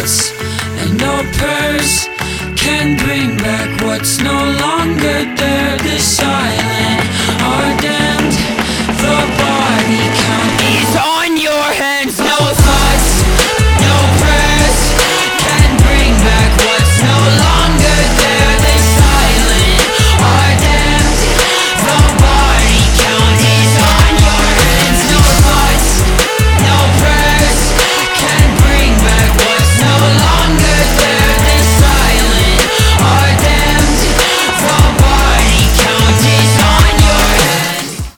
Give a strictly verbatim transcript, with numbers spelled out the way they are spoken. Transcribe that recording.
thoughts, and no purse can bring back what's no longer there. The silent are dead.